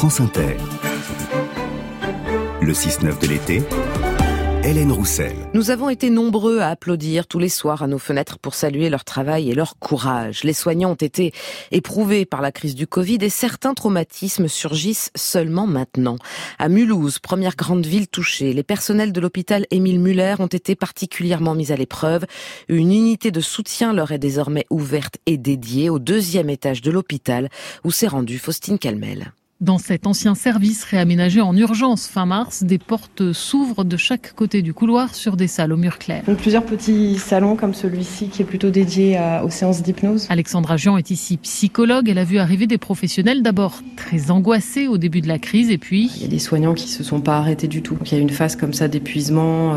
France Inter. Le 6-9 de l'été, Hélène Roussel. Nous avons été nombreux à applaudir tous les soirs à nos fenêtres pour saluer leur travail et leur courage. Les soignants ont été éprouvés par la crise du Covid et certains traumatismes surgissent seulement maintenant. À Mulhouse, première grande ville touchée, les personnels de l'hôpital Émile Muller ont été particulièrement mis à l'épreuve. Une unité de soutien leur est désormais ouverte et dédiée au 2e étage de l'hôpital où s'est rendue Faustine Calmel. Dans cet ancien service réaménagé en urgence fin mars, des portes s'ouvrent de chaque côté du couloir sur des salles aux murs clairs. Donc plusieurs petits salons comme celui-ci qui est plutôt dédié aux séances d'hypnose. Alexandra Jean est ici psychologue. Elle a vu arriver des professionnels d'abord très angoissés au début de la crise et puis... Il y a des soignants qui se sont pas arrêtés du tout. Donc il y a une phase comme ça d'épuisement,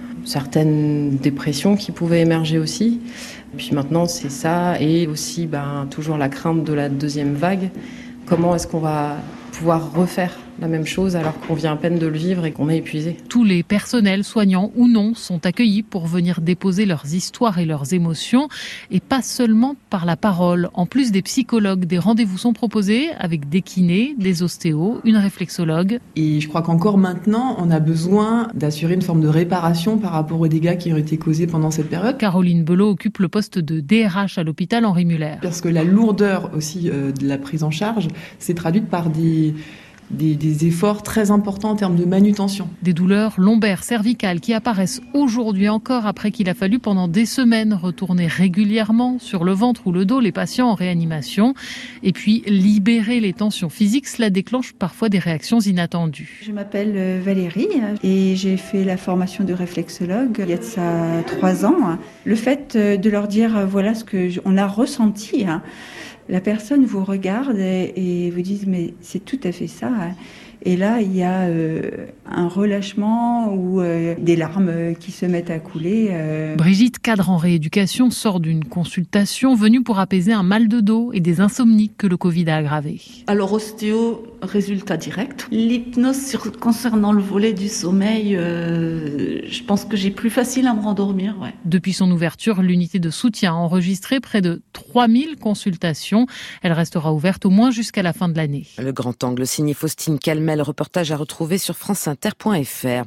certaines dépressions qui pouvaient émerger aussi. Puis maintenant c'est ça et aussi toujours la crainte de la 2e vague. Comment est-ce qu'on va pouvoir refaire la même chose alors qu'on vient à peine de le vivre et qu'on est épuisé? Tous les personnels, soignants ou non, sont accueillis pour venir déposer leurs histoires et leurs émotions, et pas seulement par la parole. En plus des psychologues, des rendez-vous sont proposés avec des kinés, des ostéos, une réflexologue. Et je crois qu'encore maintenant, on a besoin d'assurer une forme de réparation par rapport aux dégâts qui ont été causés pendant cette période. Caroline Belot occupe le poste de DRH à l'hôpital Henri Muller. Parce que la lourdeur aussi de la prise en charge s'est traduite par des efforts très importants en termes de manutention. Des douleurs lombaires, cervicales qui apparaissent aujourd'hui encore après qu'il a fallu pendant des semaines retourner régulièrement sur le ventre ou le dos les patients en réanimation. Et puis libérer les tensions physiques, cela déclenche parfois des réactions inattendues. Je m'appelle Valérie et j'ai fait la formation de réflexologue il y a de ça 3 ans. Le fait de leur dire voilà ce qu'on a ressenti, la personne vous regarde et vous dit mais c'est tout à fait ça. Et là, il y a un relâchement ou des larmes qui se mettent à couler. Brigitte, cadre en rééducation, sort d'une consultation venue pour apaiser un mal de dos et des insomnies que le Covid a aggravés. Alors ostéo, résultat direct. L'hypnose concernant le volet du sommeil, je pense que j'ai plus facile à me rendormir. Ouais. Depuis son ouverture, l'unité de soutien a enregistré près de 3000 consultations. Elle restera ouverte au moins jusqu'à la fin de l'année. Le grand angle signé Faustine Calmel, reportage à retrouver sur franceinter.fr.